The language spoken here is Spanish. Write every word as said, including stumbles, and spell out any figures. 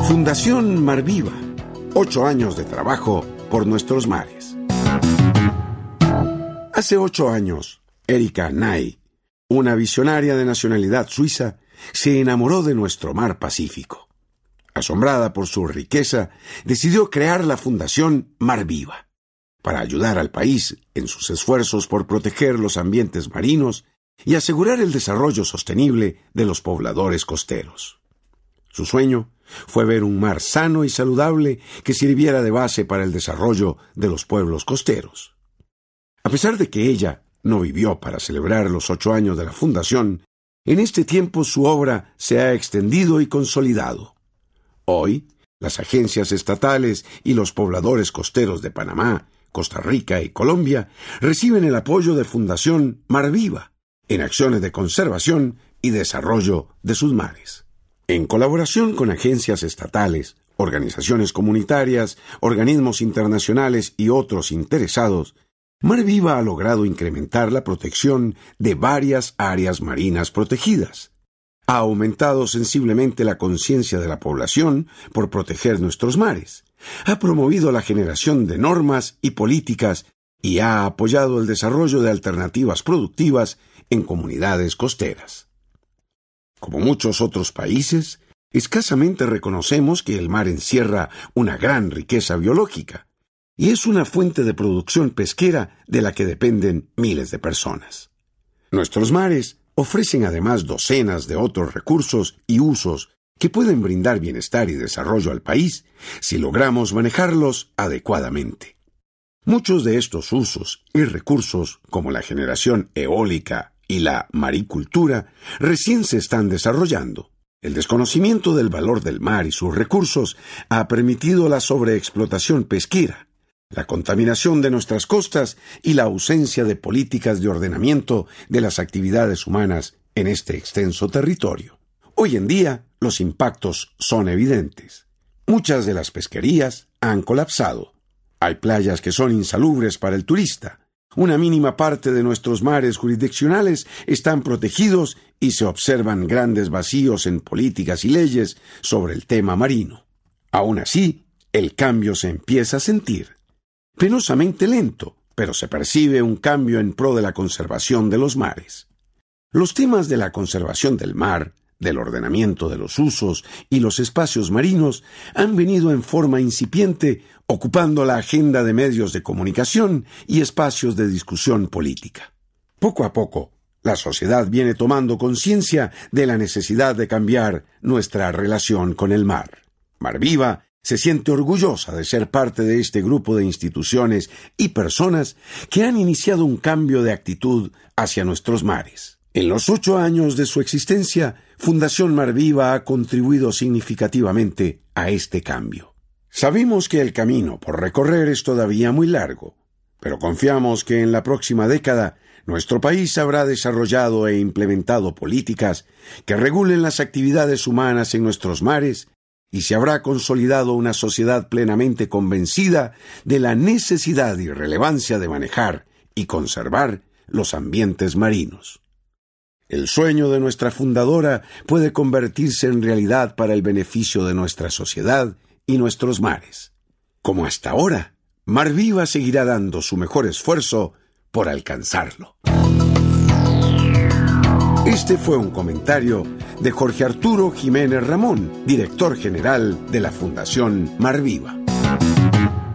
Fundación Mar Viva. Ocho años de trabajo por nuestros mares. Hace ocho años, Erika Ney, una visionaria de nacionalidad suiza, se enamoró de nuestro mar Pacífico. Asombrada por su riqueza, decidió crear la Fundación Mar Viva para ayudar al país en sus esfuerzos por proteger los ambientes marinos y asegurar el desarrollo sostenible de los pobladores costeros. Su sueño fue ver un mar sano y saludable que sirviera de base para el desarrollo de los pueblos costeros. A pesar de que ella no vivió para celebrar los ocho años de la Fundación, en este tiempo su obra se ha extendido y consolidado. Hoy, las agencias estatales y los pobladores costeros de Panamá, Costa Rica y Colombia reciben el apoyo de Fundación Mar Viva en acciones de conservación y desarrollo de sus mares. En colaboración con agencias estatales, organizaciones comunitarias, organismos internacionales y otros interesados, Mar Viva ha logrado incrementar la protección de varias áreas marinas protegidas. Ha aumentado sensiblemente la conciencia de la población por proteger nuestros mares. Ha promovido la generación de normas y políticas y ha apoyado el desarrollo de alternativas productivas en comunidades costeras. Como muchos otros países, escasamente reconocemos que el mar encierra una gran riqueza biológica y es una fuente de producción pesquera de la que dependen miles de personas. Nuestros mares ofrecen además docenas de otros recursos y usos que pueden brindar bienestar y desarrollo al país si logramos manejarlos adecuadamente. Muchos de estos usos y recursos, como la generación eólica y la maricultura, recién se están desarrollando. El desconocimiento del valor del mar y sus recursos ha permitido la sobreexplotación pesquera, la contaminación de nuestras costas y la ausencia de políticas de ordenamiento de las actividades humanas en este extenso territorio. Hoy en día, los impactos son evidentes. Muchas de las pesquerías han colapsado. Hay playas que son insalubres para el turista. Una mínima parte de nuestros mares jurisdiccionales están protegidos y se observan grandes vacíos en políticas y leyes sobre el tema marino. Aún así, el cambio se empieza a sentir. Penosamente lento, pero se percibe un cambio en pro de la conservación de los mares. Los temas de la conservación del mar, del ordenamiento de los usos y los espacios marinos han venido en forma incipiente ocupando la agenda de medios de comunicación y espacios de discusión política. Poco a poco, la sociedad viene tomando conciencia de la necesidad de cambiar nuestra relación con el mar. Mar Viva se siente orgullosa de ser parte de este grupo de instituciones y personas que han iniciado un cambio de actitud hacia nuestros mares. En los ocho años de su existencia, Fundación Mar Viva ha contribuido significativamente a este cambio. Sabemos que el camino por recorrer es todavía muy largo, pero confiamos que en la próxima década nuestro país habrá desarrollado e implementado políticas que regulen las actividades humanas en nuestros mares y se habrá consolidado una sociedad plenamente convencida de la necesidad y relevancia de manejar y conservar los ambientes marinos. El sueño de nuestra fundadora puede convertirse en realidad para el beneficio de nuestra sociedad y nuestros mares. Como hasta ahora, Mar Viva seguirá dando su mejor esfuerzo por alcanzarlo. Este fue un comentario de Jorge Arturo Jiménez Ramón, director general de la Fundación Mar Viva.